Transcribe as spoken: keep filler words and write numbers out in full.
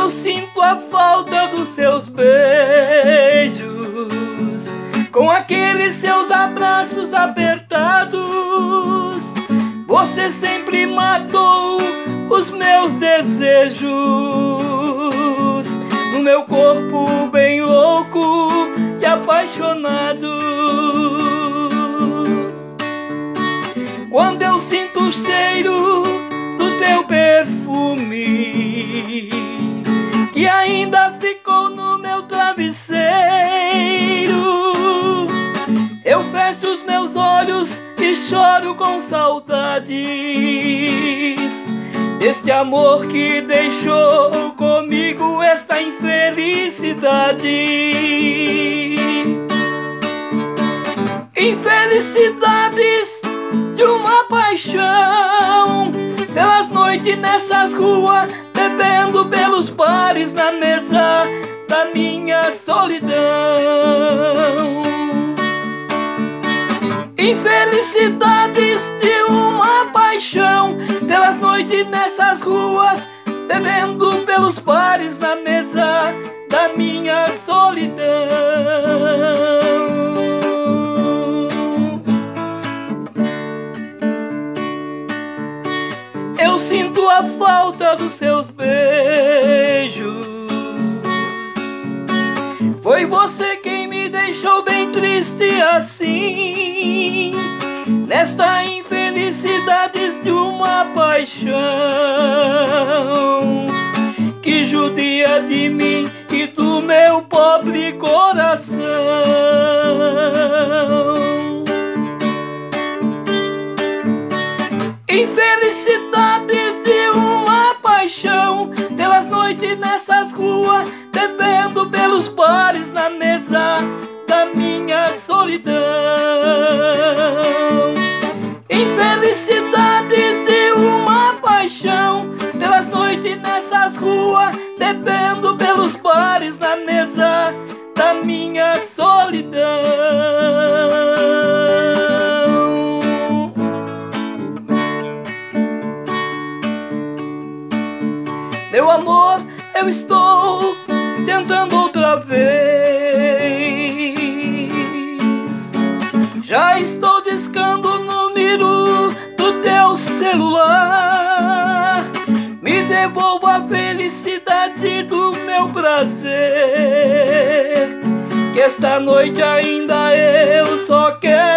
Eu sinto a falta dos seus beijos, com aqueles seus abraços apertados. Você sempre matou os meus desejos, no meu corpo bem louco e apaixonado. Quando eu sinto o cheiro do teu perfume, que ainda ficou no meu travesseiro, eu fecho os meus olhos e choro com saudades deste amor que deixou comigo esta infelicidade. Infelicidades de uma paixão, pelas noites nessas ruas, bebendo pelos bares na mesa da minha solidão. Infelicidades de uma paixão, pelas noites nessas ruas, bebendo pelos bares na mesa da minha solidão. Eu sinto a falta dos seus beijos. Foi você quem me deixou bem triste assim, nesta infelicidade de uma paixão que judia de mim e do meu pobre coração. Infelicidades de uma paixão, pelas noites nessas ruas, bebendo pelos bares na mesa da minha solidão. Infelicidades de uma paixão, pelas noites nessas ruas, bebendo pelos bares na mesa da minha solidão. Meu amor, eu estou tentando outra vez. Já estou discando o número do teu celular. Me devolva a felicidade do meu prazer, que esta noite ainda eu só quero